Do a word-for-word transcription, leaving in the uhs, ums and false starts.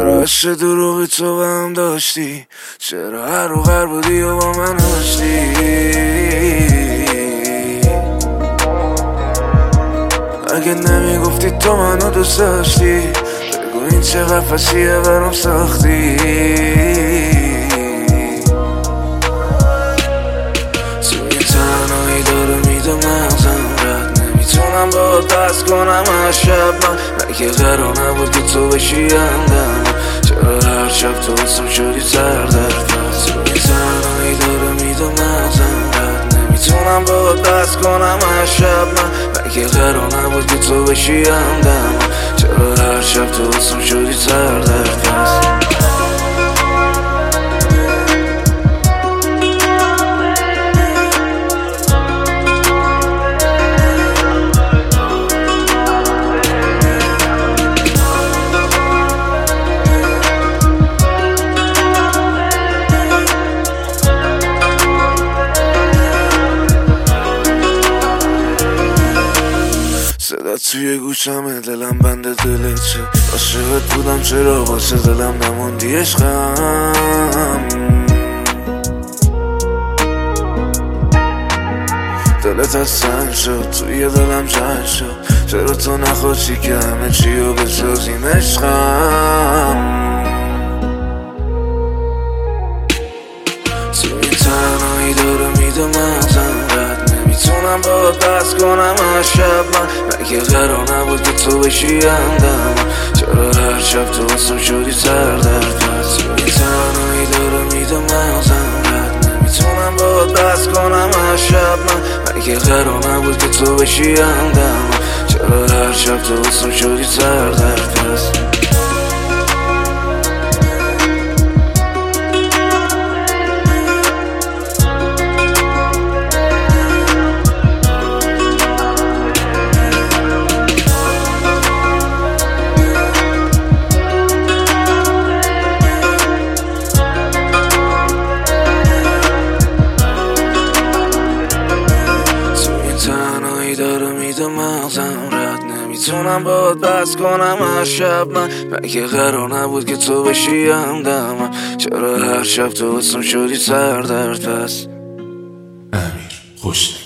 چرا عشق دروغی تو به هم داشتی؟ چرا هر و هر بودی و با من داشتی؟ اگه نمیگفتی تو منو دوست داشتی، بگو این چه قفصیه برام ساختی. تو این تنهایی داره میده مغزم رد نمیتونم باهات بس کنم از شب. من مگه قرار نبود که تو بشی همدم؟ چرا هر شب تو واسم شدی سر در پس؟ تو این تنهایی داره میده مغزم رد نمیتونم باهات بس کنم از شب. من مگه قرار نبود که تو بشی همدم؟ چرا هر شب تو واسم شدی سر در پس؟ صدا توی گوشمه، دلم بند دلته. عاشقت بودم چرا واسه دلم نموندی عشقم؟ دلت از سنگ شد، توی دلم جنگ شد. چرا تو نخواستی که همه چی رو بسازیم عشقم؟ تو این تنهایی داره میده مغزم رد نمیتونم باهات بس کنم از شب. من مگه قرار نبود که تو بشی همدم؟ چرا هر شب تو واسم شدی سر در پس؟ تو این تنهایی داره میده مغزم رد نمیتونم باهات بس کنم از شب. من مگه قرار نبود که تو بشی همدم؟ چرا هر شب تو واسم شدی سر در پس؟ داره میده مغزم رد نمیتونم باهات بس کنم از شب. من مگه قرار نبود که تو بشی همدم؟ چرا هر شب تو واسم شدی سر در پس؟ امیر خوش